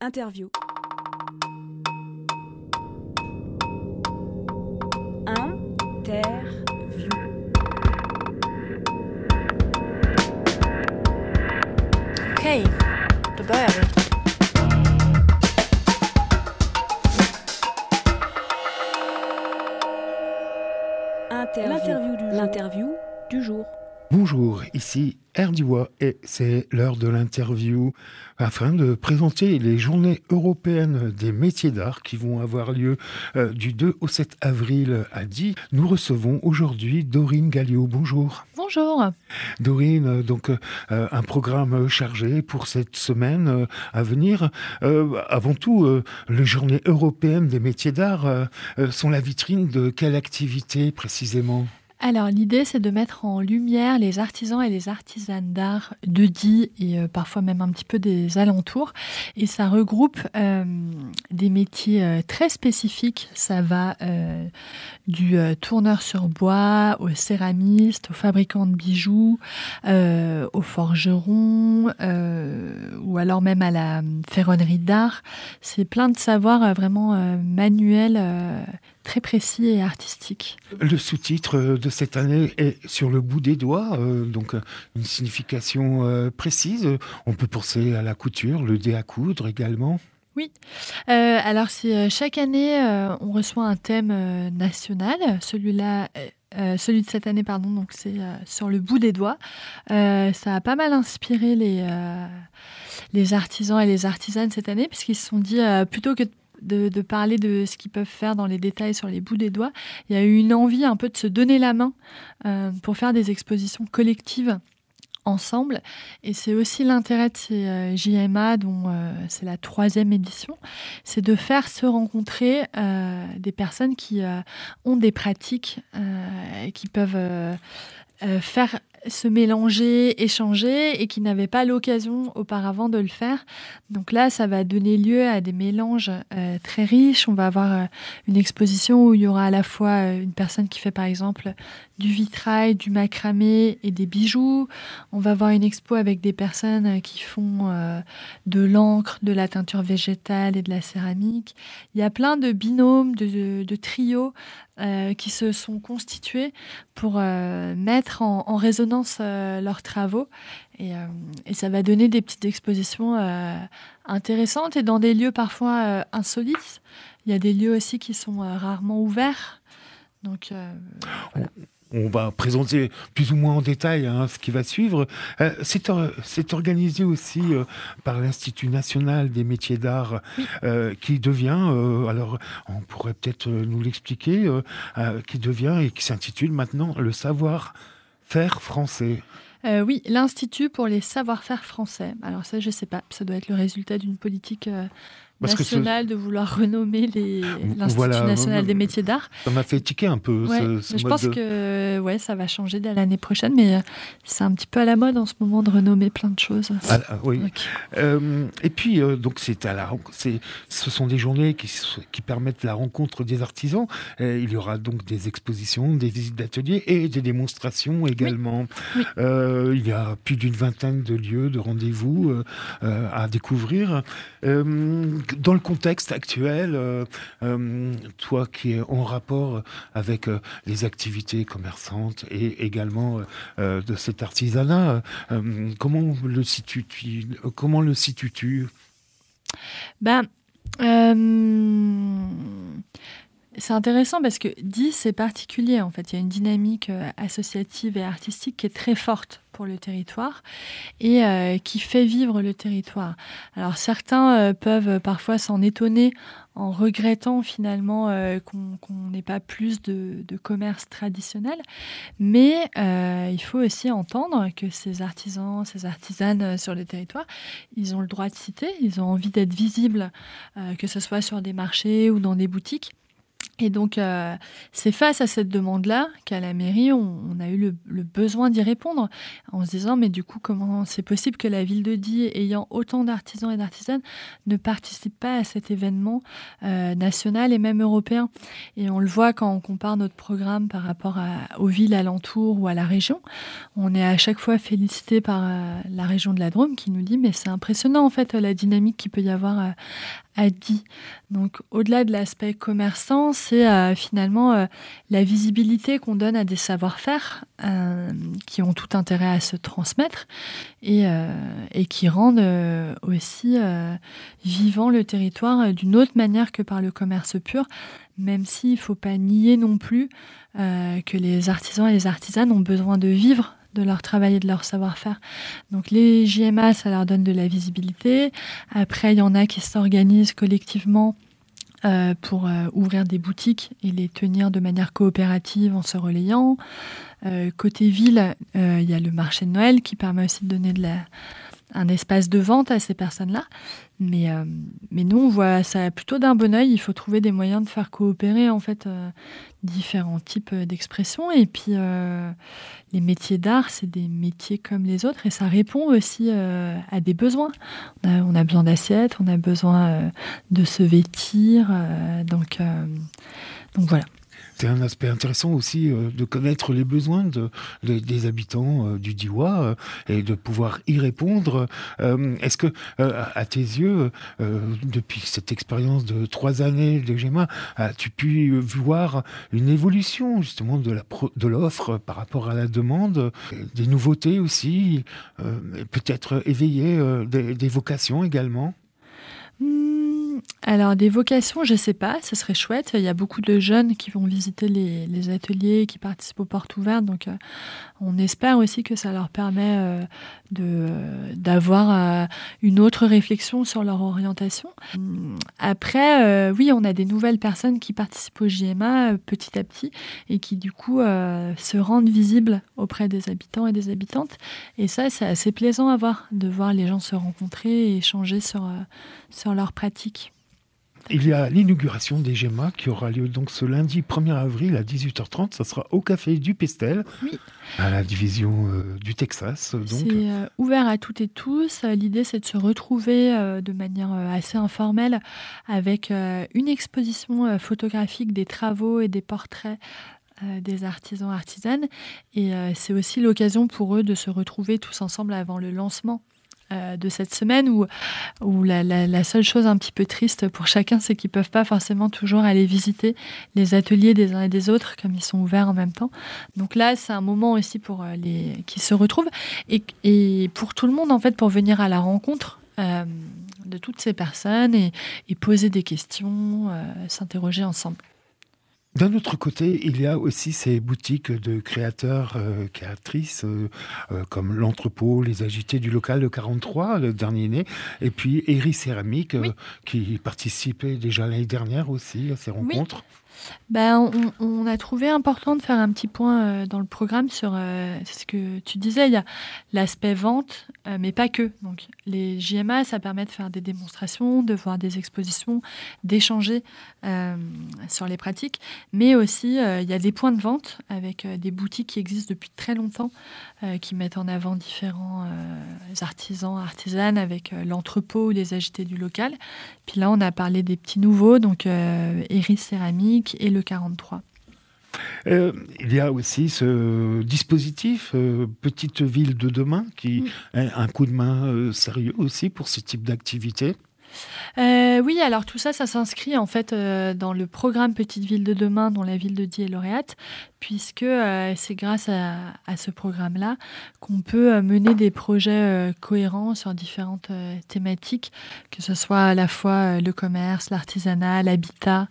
Interview. Okej, då börjar vi. L'interview du jour. Bonjour, ici Erdiwa et c'est l'heure de l'interview afin de présenter les journées européennes des métiers d'art qui vont avoir lieu du 2 au 7 avril à Die. Nous recevons aujourd'hui Dorine Galliot. Bonjour. Bonjour. Dorine, donc un programme chargé pour cette semaine à venir. Avant tout, les journées européennes des métiers d'art sont la vitrine de quelle activité précisément ? Alors l'idée c'est de mettre en lumière les artisans et les artisanes d'art de Die et parfois même un petit peu des alentours. Et ça regroupe des métiers très spécifiques. Ça va du tourneur sur bois, au céramiste, au fabricant de bijoux, au forgeron ou alors même à la ferronnerie d'art. C'est plein de savoirs vraiment manuels très précis et artistique. Le sous-titre de cette année est sur le bout des doigts, donc une signification précise. On peut penser à la couture, le dé à coudre également. Oui, alors chaque année on reçoit un thème national. Celui de cette année, donc c'est sur le bout des doigts. Ça a pas mal inspiré les artisans et les artisanes cette année, puisqu'ils se sont dit plutôt que de parler de ce qu'ils peuvent faire dans les détails sur les bouts des doigts, il y a eu une envie un peu de se donner la main pour faire des expositions collectives ensemble. Et c'est aussi l'intérêt de ces JMA, dont c'est la 3e édition, c'est de faire se rencontrer des personnes qui ont des pratiques et qui peuvent faire se mélanger, échanger et qui n'avaient pas l'occasion auparavant de le faire. Donc là, ça va donner lieu à des mélanges très riches. On va avoir une exposition où il y aura à la fois une personne qui fait par exemple du vitrail, du macramé et des bijoux. On va avoir une expo avec des personnes qui font de l'encre, de la teinture végétale et de la céramique. Il y a plein de binômes, de trios qui se sont constitués pour mettre en résonance leurs travaux et ça va donner des petites expositions intéressantes et dans des lieux parfois insolites. Il y a des lieux aussi qui sont rarement ouverts. Donc, voilà. On va présenter plus ou moins en détail ce qui va suivre. C'est organisé aussi par l'Institut national des métiers d'art, oui. Qui devient, alors on pourrait peut-être nous l'expliquer, qui devient et qui s'intitule maintenant le savoir-faire français. Oui, l'Institut pour les savoir-faire français. Alors ça, je ne sais pas, ça doit être le résultat d'une politique nationale de vouloir renommer l'Institut national des métiers d'art. Ça m'a fait tiquer un peu. Je pense que ça va changer dès l'année prochaine, mais c'est un petit peu à la mode en ce moment de renommer plein de choses. Oui. Et puis, donc ce sont des journées qui permettent la rencontre des artisans. Il y aura donc des expositions, des visites d'ateliers et des démonstrations également. Oui. Il y a plus d'une vingtaine de lieux, de rendez-vous à découvrir. Dans le contexte actuel, toi qui es en rapport avec les activités commerçantes et également de cet artisanat, comment le situes-tu ? C'est intéressant parce que Die, c'est particulier en fait. Il y a une dynamique associative et artistique qui est très forte pour le territoire et qui fait vivre le territoire. Alors certains peuvent parfois s'en étonner en regrettant finalement qu'on n'ait pas plus de commerce traditionnel, mais il faut aussi entendre que ces artisans, ces artisanes sur le territoire, ils ont le droit de citer, ils ont envie d'être visibles, que ce soit sur des marchés ou dans des boutiques. Et donc, c'est face à cette demande-là qu'à la mairie, on a eu le besoin d'y répondre en se disant, mais du coup, comment c'est possible que la ville de Die, ayant autant d'artisans et d'artisanes, ne participe pas à cet événement national et même européen? Et on le voit quand on compare notre programme par rapport aux villes alentours ou à la région. On est à chaque fois félicité par la région de la Drôme qui nous dit, mais c'est impressionnant en fait la dynamique qu'il peut y avoir à Die. Donc, au-delà de l'aspect commerçant, c'est finalement la visibilité qu'on donne à des savoir-faire qui ont tout intérêt à se transmettre et qui rendent aussi vivant le territoire d'une autre manière que par le commerce pur, même s'il ne faut pas nier non plus que les artisans et les artisanes ont besoin de vivre de leur travail et de leur savoir-faire. Donc les JMA, ça leur donne de la visibilité. Après, il y en a qui s'organisent collectivement pour ouvrir des boutiques et les tenir de manière coopérative en se relayant. Côté ville, il y a le marché de Noël qui permet aussi de donner un espace de vente à ces personnes-là. Mais nous, on voit ça plutôt d'un bon œil. Il faut trouver des moyens de faire coopérer en fait différents types d'expressions. Et puis, les métiers d'art, c'est des métiers comme les autres et ça répond aussi à des besoins. On a besoin d'assiettes, on a besoin de se vêtir. Donc voilà. C'est un aspect intéressant aussi de connaître les besoins des habitants du Diois et de pouvoir y répondre. Est-ce que, à tes yeux, depuis cette expérience de 3 années de GEMA, as-tu pu voir une évolution justement de l'offre par rapport à la demande, des nouveautés aussi, peut-être éveiller des vocations également? Alors, des vocations, je ne sais pas, ce serait chouette. Il y a beaucoup de jeunes qui vont visiter les ateliers, qui participent aux portes ouvertes. Donc, on espère aussi que ça leur permet d'avoir une autre réflexion sur leur orientation. Après, oui, on a des nouvelles personnes qui participent au JMA petit à petit et qui, du coup, se rendent visibles auprès des habitants et des habitantes. Et ça, c'est assez plaisant à voir, de voir les gens se rencontrer et échanger sur leurs pratiques. Il y a l'inauguration des GEMA qui aura lieu donc ce lundi 1er avril à 18h30. Ça sera au Café du Pestel, oui, à la division du Texas. Donc. C'est ouvert à toutes et tous. L'idée, c'est de se retrouver de manière assez informelle avec une exposition photographique des travaux et des portraits des artisans artisanes. Et c'est aussi l'occasion pour eux de se retrouver tous ensemble avant le lancement de cette semaine où la seule chose un petit peu triste pour chacun, c'est qu'ils ne peuvent pas forcément toujours aller visiter les ateliers des uns et des autres comme ils sont ouverts en même temps. Donc là, c'est un moment aussi pour qui se retrouvent et pour tout le monde en fait, pour venir à la rencontre de toutes ces personnes et poser des questions, s'interroger ensemble. D'un autre côté, il y a aussi ces boutiques de créateurs, créatrices, comme l'Entrepôt, les Agités du local de 43, le dernier né, et puis Eri Céramique, oui, qui participait déjà l'année dernière aussi à ces rencontres. Oui. On a trouvé important de faire un petit point dans le programme sur ce que tu disais. Il y a l'aspect vente, mais pas que. Donc, les JMA, ça permet de faire des démonstrations, de voir des expositions, d'échanger sur les pratiques. Mais aussi, il y a des points de vente avec des boutiques qui existent depuis très longtemps, qui mettent en avant différents artisans, artisanes, avec l'Entrepôt ou les Agités du local. Puis là, on a parlé des petits nouveaux, donc Eri Céramique et le 43. Il y a aussi ce dispositif Petite Ville de demain qui est un coup de main sérieux aussi pour ce type d'activité. Oui, alors tout ça s'inscrit en fait dans le programme Petite Ville de demain dont la ville de Die est lauréate, puisque c'est grâce à ce programme-là qu'on peut mener des projets cohérents sur différentes thématiques, que ce soit à la fois le commerce, l'artisanat, l'habitat,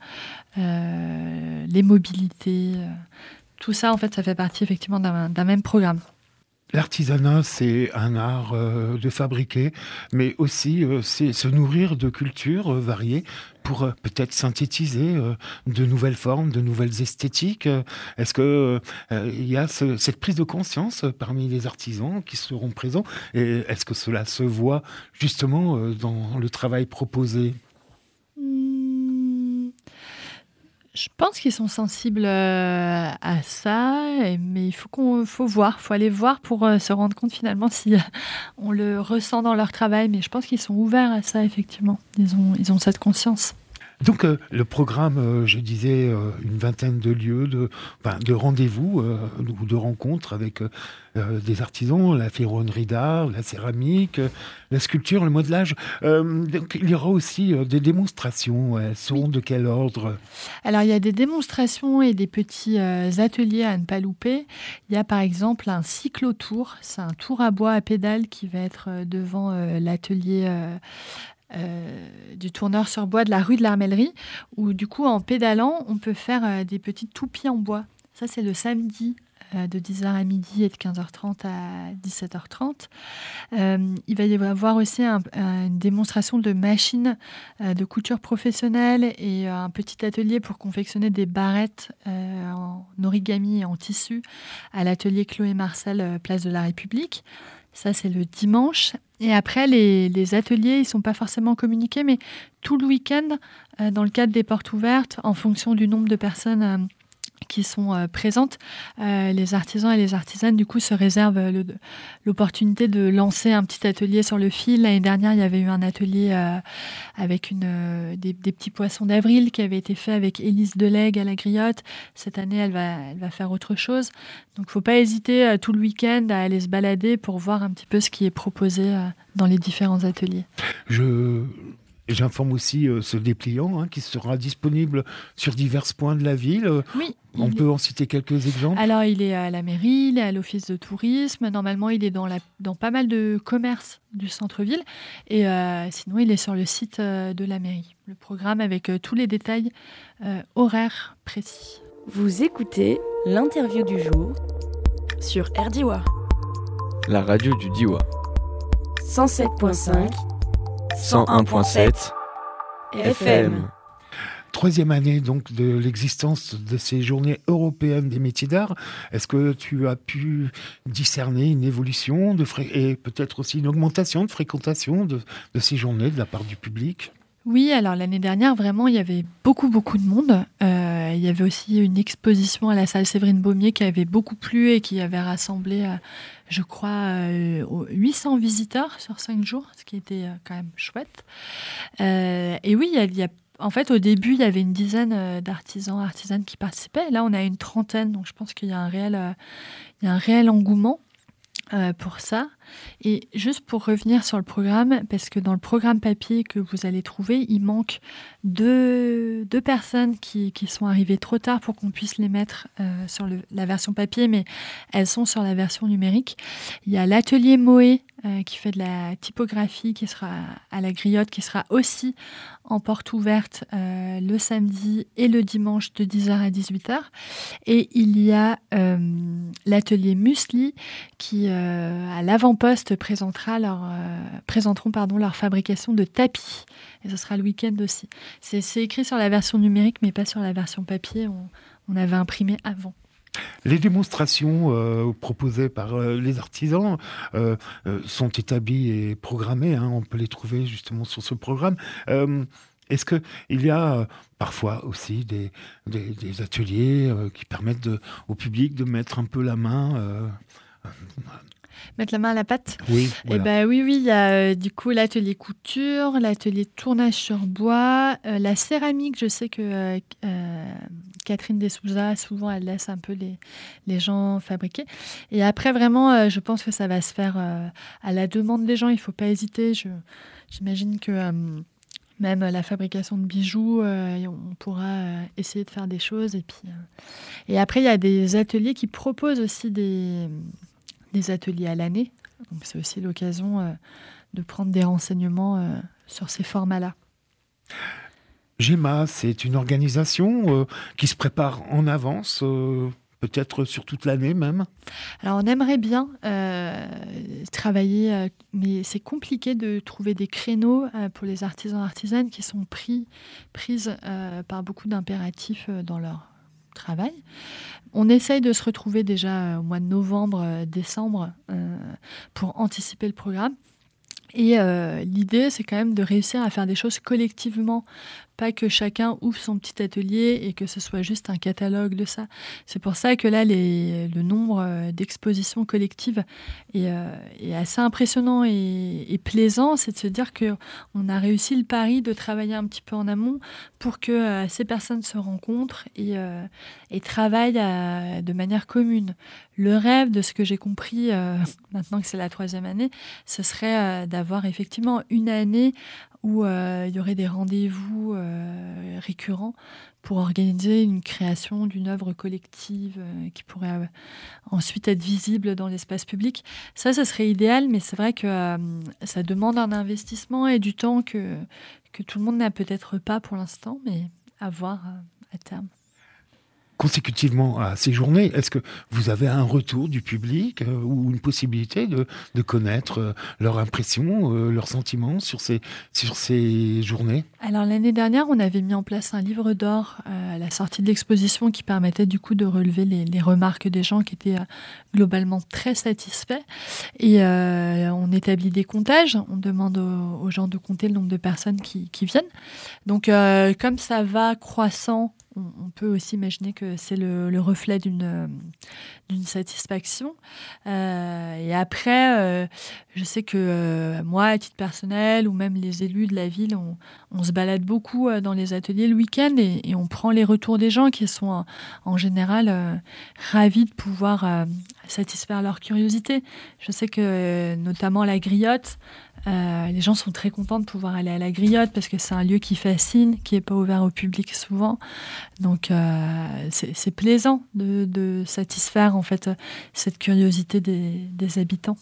les mobilités. Tout ça, en fait, ça fait partie effectivement d'un même programme. L'artisanat, c'est un art de fabriquer, mais aussi c'est se nourrir de cultures variées pour peut-être synthétiser de nouvelles formes, de nouvelles esthétiques. Est-ce que il y a cette prise de conscience parmi les artisans qui seront présents? Et est-ce que cela se voit justement dans le travail proposé? Je pense qu'ils sont sensibles à ça, mais il faut aller voir pour se rendre compte finalement si on le ressent dans leur travail. Mais je pense qu'ils sont ouverts à ça, effectivement. Ils ont cette conscience. Donc le programme, je disais, une vingtaine de lieux, de rendez-vous ou de rencontres avec des artisans, la ferronnerie d'art, la céramique, la sculpture, le modelage. Donc il y aura aussi des démonstrations. Elles sont de quel ordre ? Alors il y a des démonstrations et des petits ateliers à ne pas louper. Il y a par exemple un cyclotour. C'est un tour à bois à pédales qui va être devant l'atelier du tourneur sur bois de la rue de l'Armellerie, où du coup en pédalant on peut faire des petites toupies en bois. Ça c'est le samedi de 10h à midi et de 15h30 à 17h30. Il va y avoir aussi une démonstration de machines de couture professionnelle et un petit atelier pour confectionner des barrettes en origami et en tissu à l'atelier Chloé Marcel, place de la République. Ça, c'est le dimanche. Et après, les ateliers, ils ne sont pas forcément communiqués, mais tout le week-end, dans le cadre des portes ouvertes, en fonction du nombre de personnes qui sont présentes, les artisans et les artisanes, du coup, se réservent l'opportunité de lancer un petit atelier sur le fil. L'année dernière, il y avait eu un atelier avec des petits poissons d'avril qui avait été fait avec Élise Delègue à la Griotte. Cette année, elle va faire autre chose. Donc, il ne faut pas hésiter tout le week-end à aller se balader pour voir un petit peu ce qui est proposé dans les différents ateliers. J'informe aussi ce dépliant qui sera disponible sur divers points de la ville. Oui. On peut en citer quelques exemples. Alors, il est à la mairie, il est à l'office de tourisme. Normalement, il est dans pas mal de commerces du centre-ville. Et sinon, il est sur le site de la mairie. Le programme avec tous les détails horaires précis. Vous écoutez l'interview du jour sur RDIWA. La radio du Diois. 107.5 101.7 FM. Troisième année donc de l'existence de ces journées européennes des métiers d'art. Est-ce que tu as pu discerner une évolution et peut-être aussi une augmentation de fréquentation de ces journées de la part du public ? Oui, alors l'année dernière, vraiment, il y avait beaucoup de monde. Il y avait aussi une exposition à la salle Séverine Baumier qui avait beaucoup plu et qui avait rassemblé, je crois, 800 visiteurs sur 5 jours, ce qui était quand même chouette. Et oui, en fait, au début, il y avait une dizaine d'artisans, artisanes qui participaient. Là, on a une trentaine, donc je pense qu'il y a un réel engouement pour ça. Et juste pour revenir sur le programme, parce que dans le programme papier que vous allez trouver, il manque deux personnes qui sont arrivées trop tard pour qu'on puisse les mettre sur la version papier, mais elles sont sur la version numérique. Il y a l'atelier Moé qui fait de la typographie, qui sera à la Griotte, qui sera aussi en porte ouverte le samedi et le dimanche de 10h à 18h. Et il y a l'atelier Musli qui, à l'avant-poste, présenteront leur fabrication de tapis. Et ce sera le week-end aussi. C'est écrit sur la version numérique, mais pas sur la version papier. On avait imprimé avant. Les démonstrations proposées par les artisans sont établies et programmées. On peut les trouver justement sur ce programme. Est-ce qu'il y a parfois aussi des ateliers qui permettent au public de mettre un peu la main Mettre la main à la pâte. Oui, voilà. Oui, il y a du coup l'atelier couture, l'atelier tournage sur bois, la céramique. Je sais que Catherine Dessouza, souvent, elle laisse un peu les gens fabriquer. Et après, vraiment, je pense que ça va se faire à la demande des gens. Il ne faut pas hésiter. J'imagine que même la fabrication de bijoux, on pourra essayer de faire des choses. Et après, il y a des ateliers qui proposent aussi des ateliers à l'année. Donc, c'est aussi l'occasion de prendre des renseignements sur ces formats-là. GEMA, c'est une organisation qui se prépare en avance, peut-être sur toute l'année même. Alors, on aimerait bien travailler, mais c'est compliqué de trouver des créneaux pour les artisans et artisanes qui sont prises par beaucoup d'impératifs dans leur travail. On essaye de se retrouver déjà au mois de novembre, décembre pour anticiper le programme. Et l'idée, c'est quand même de réussir à faire des choses collectivement, pas que chacun ouvre son petit atelier et que ce soit juste un catalogue de ça. C'est pour ça que là, le nombre d'expositions collectives est assez impressionnant et plaisant. C'est de se dire qu'on a réussi le pari de travailler un petit peu en amont pour que ces personnes se rencontrent et travaillent de manière commune. Le rêve, de ce que j'ai compris maintenant que c'est la 3e année, ce serait d'avoir effectivement une année où il y aurait des rendez-vous récurrents pour organiser une création d'une œuvre collective qui pourrait ensuite être visible dans l'espace public. Ça serait idéal, mais c'est vrai que ça demande un investissement et du temps que tout le monde n'a peut-être pas pour l'instant, mais à voir à terme. Consécutivement à ces journées, est-ce que vous avez un retour du public ou une possibilité de connaître leurs impressions, leurs sentiments sur ces journées ? Alors l'année dernière, on avait mis en place un livre d'or à la sortie de l'exposition qui permettait du coup de relever les remarques des gens qui étaient globalement très satisfaits. Et on établit des comptages, on demande aux gens de compter le nombre de personnes qui viennent. Donc comme ça va croissant, on peut aussi imaginer que c'est le reflet d'une satisfaction. Et après, je sais que moi, à titre personnel, ou même les élus de la ville, on se balade beaucoup dans les ateliers le week-end et on prend les retours des gens qui sont en général ravis de pouvoir satisfaire leur curiosité. Je sais que notamment la Griotte, les gens sont très contents de pouvoir aller à la Griotte parce que c'est un lieu qui fascine, qui n'est pas ouvert au public souvent. Donc c'est plaisant de satisfaire en fait cette curiosité des habitants.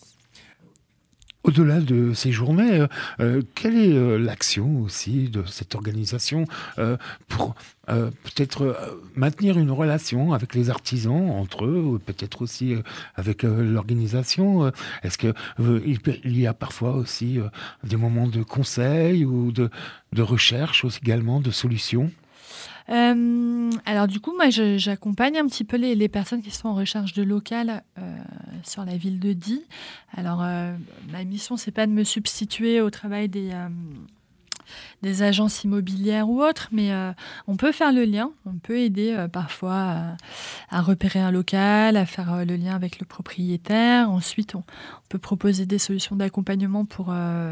Au-delà de ces journées, quelle est l'action aussi de cette organisation pour peut-être maintenir une relation avec les artisans entre eux, peut-être aussi avec l'organisation? Est-ce qu'il y a parfois aussi des moments de conseil ou de recherche aussi, également, de solutions? Alors du coup, moi, j'accompagne un petit peu les personnes qui sont en recherche de local sur la ville de Die. Alors, ma mission, c'est pas de me substituer au travail des agences immobilières ou autres, mais on peut faire le lien, on peut aider parfois à repérer un local, à faire le lien avec le propriétaire. Ensuite, on peut proposer des solutions d'accompagnement pour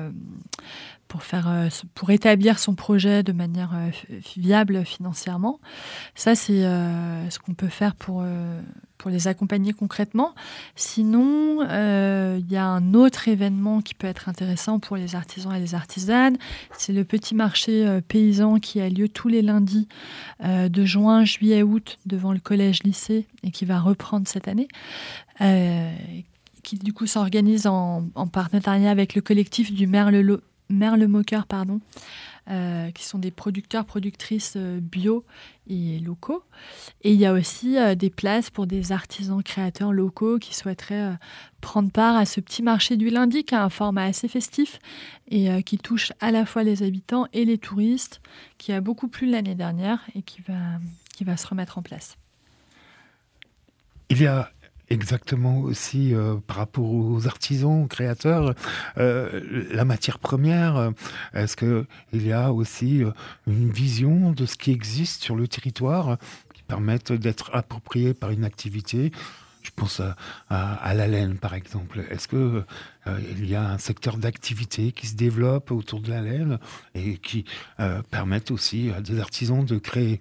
établir son projet de manière viable financièrement. Ça, c'est ce qu'on peut faire pour les accompagner concrètement. Sinon, il y a un autre événement qui peut être intéressant pour les artisans et les artisanes. C'est le petit marché paysan qui a lieu tous les lundis de juin, juillet, août devant le collège-lycée et qui va reprendre cette année. Qui du coup s'organise en partenariat avec le collectif du Merle-Moqueur, qui sont des producteurs-productrices bio et locaux. Et il y a aussi des places pour des artisans créateurs locaux qui souhaiteraient prendre part à ce petit marché du lundi qui a un format assez festif et qui touche à la fois les habitants et les touristes, qui a beaucoup plu l'année dernière et qui va se remettre en place. Il y a exactement aussi par rapport aux artisans, aux créateurs, la matière première. Est-ce qu'il y a aussi une vision de ce qui existe sur le territoire qui permettent d'être approprié par une activité? Je pense à la laine, par exemple. Est-ce qu'il y a un secteur d'activité qui se développe autour de la laine et qui permettent aussi à des artisans de créer?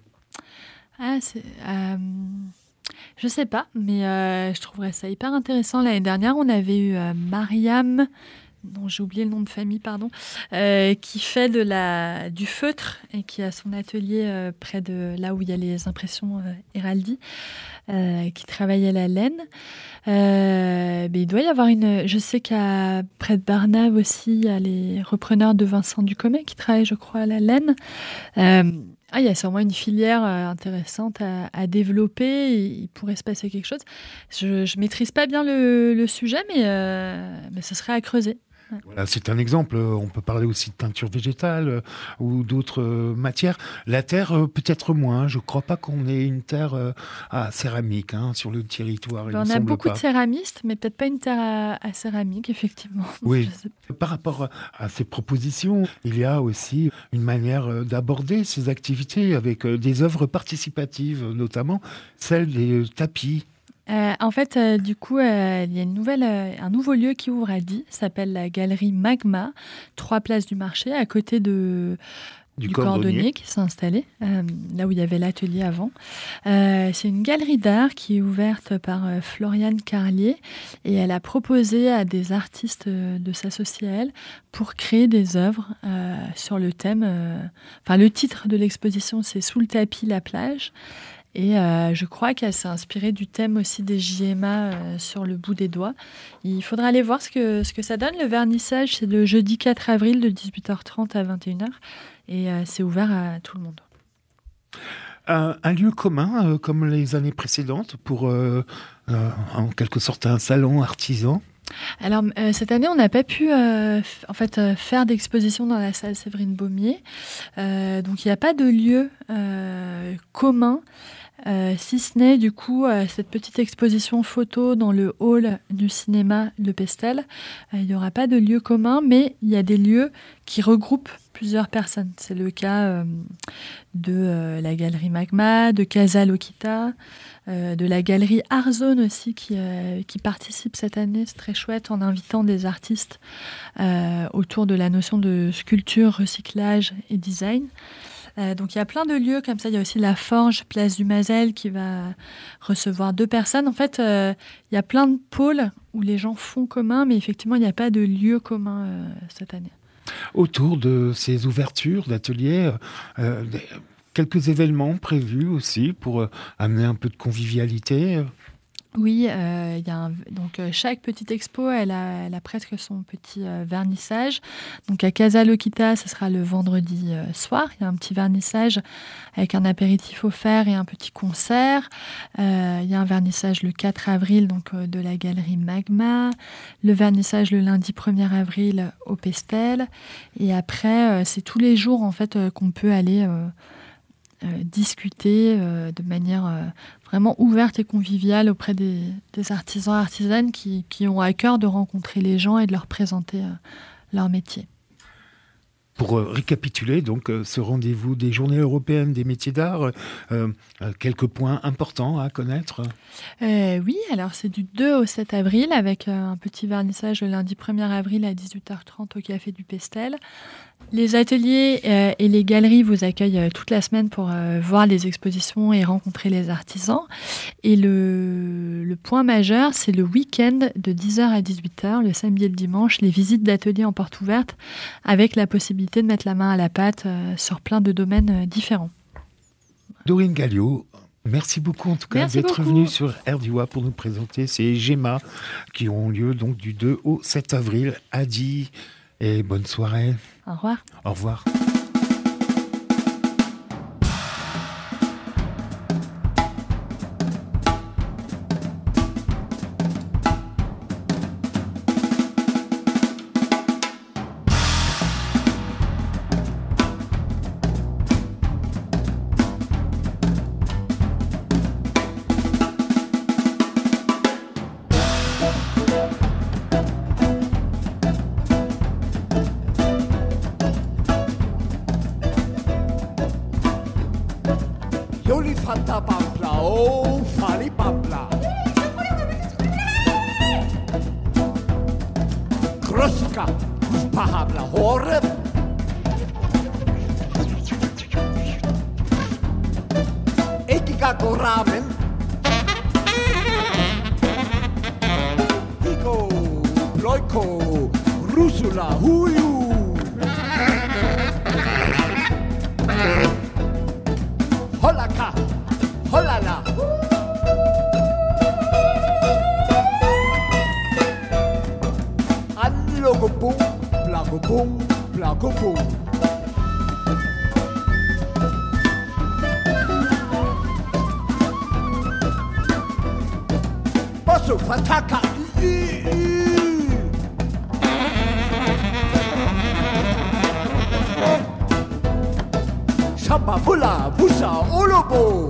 Je sais pas, mais je trouverais ça hyper intéressant. L'année dernière, on avait eu Mariam, dont j'ai oublié le nom de famille, qui fait du feutre et qui a son atelier près de là où il y a les impressions Héraldi, qui travaille à la laine. Mais il doit y avoir je sais près de Barnave aussi, il y a les repreneurs de Vincent Ducomet qui travaillent, je crois, à la laine. Il y a sûrement une filière intéressante à développer. Il pourrait se passer quelque chose. Je ne maîtrise pas bien le sujet, mais ce serait à creuser. Voilà, c'est un exemple. On peut parler aussi de teinture végétale ou d'autres matières. La terre, peut-être moins. Je ne crois pas qu'on ait une terre à céramique sur le territoire. On a beaucoup de céramistes, mais peut-être pas une terre à céramique, effectivement. Oui. Par rapport à ces propositions, il y a aussi une manière d'aborder ces activités avec des œuvres participatives, notamment celle des tapis. En fait, du coup, il y a un nouveau lieu qui ouvre à Die, s'appelle la galerie Magma, 3 places du marché, à côté du cordonnier qui s'est installé, là où il y avait l'atelier avant. C'est une galerie d'art qui est ouverte par Floriane Carlier et elle a proposé à des artistes de s'associer à elle pour créer des œuvres sur le thème. Le titre de l'exposition, c'est « Sous le tapis, la plage ». Et je crois qu'elle s'est inspirée du thème aussi des JMA sur le bout des doigts. Il faudra aller voir ce que ça donne. Le vernissage, c'est le jeudi 4 avril de 18h30 à 21h. Et c'est ouvert à tout le monde. Un lieu commun, comme les années précédentes, pour en quelque sorte un salon artisan. Alors, cette année, on n'a pas pu faire d'exposition dans la salle Séverine Baumier. Donc, il n'y a pas de lieu commun. Si ce n'est du coup cette petite exposition photo dans le hall du cinéma Le Pestel. Il n'y aura pas de lieu commun, mais il y a des lieux qui regroupent plusieurs personnes. C'est le cas de la galerie Magma, de Casa Lokita, de la galerie Arzone aussi qui participe cette année, c'est très chouette, en invitant des artistes autour de la notion de sculpture, recyclage et design. Donc il y a plein de lieux comme ça. Il y a aussi la Forge, place du Mazel, qui va recevoir 2 personnes. En fait, il y a plein de pôles où les gens font commun, mais effectivement, il n'y a pas de lieu commun cette année. Autour de ces ouvertures d'ateliers, quelques événements prévus aussi pour amener un peu de convivialité. Oui, donc chaque petite expo, elle a presque son petit vernissage. Donc à Casa Lokita, ce sera le vendredi soir. Il y a un petit vernissage avec un apéritif offert et un petit concert. Il y a un vernissage le 4 avril donc, de la galerie Magma. Le vernissage le lundi 1er avril au Pestel. Et après, c'est tous les jours en fait, qu'on peut aller discuter de manière vraiment ouverte et conviviale auprès des artisans et artisanes qui ont à cœur de rencontrer les gens et de leur présenter leur métier. Pour récapituler donc ce rendez-vous des Journées européennes des métiers d'art, quelques points importants à connaître. Oui, alors c'est du 2 au 7 avril avec un petit vernissage le lundi 1er avril à 18h30 au Café du Pestel. Les ateliers et les galeries vous accueillent toute la semaine pour voir les expositions et rencontrer les artisans. Et le point majeur, c'est le week-end de 10h à 18h, le samedi et le dimanche, les visites d'ateliers en porte ouverte avec la possibilité de mettre la main à la pâte sur plein de domaines différents. Dorine Galliot, merci beaucoup en tout cas d'être venue sur RDIWA pour nous présenter ces GEMA qui ont lieu donc du 2 au 7 avril à Die. Et bonne soirée. Au revoir. Au revoir. Fataka Samba, Vula, Vusa, Olobo.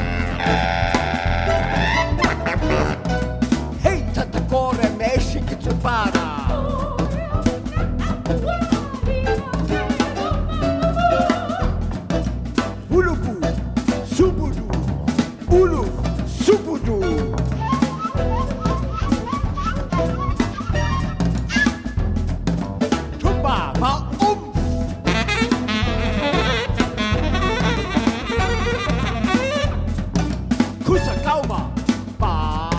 Hey, Tatakore, Meshi, Kitsubara. Ulubu, Subudu, Ulu, Subudu. Tumba, Ma, Kusa, Kauma, Ba.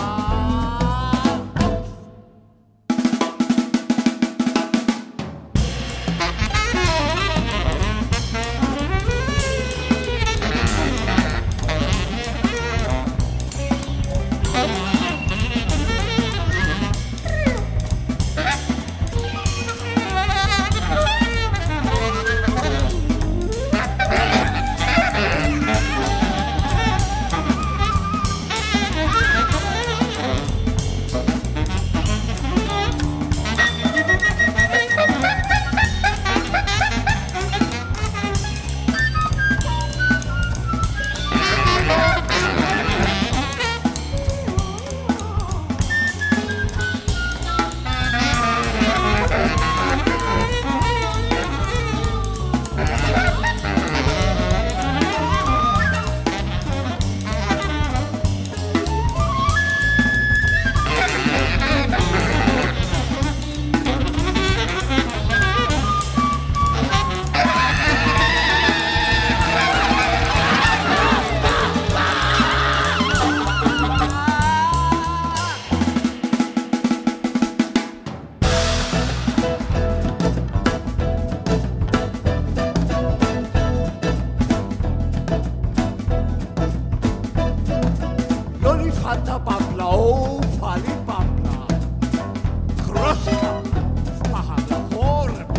Fanta Papla, oh, Fali Papla. Kroska, Fahala Horn.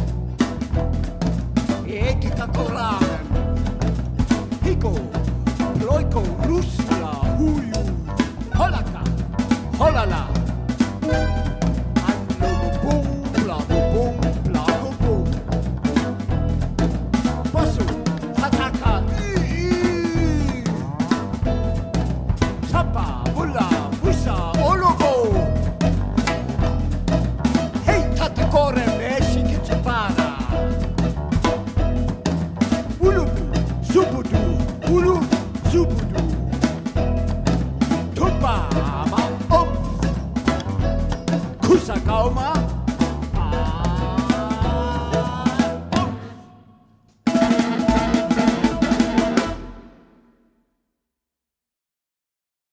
Ekita Koran. Hiko, Ploiko, Rusla, Huyu. Holaka, Holala.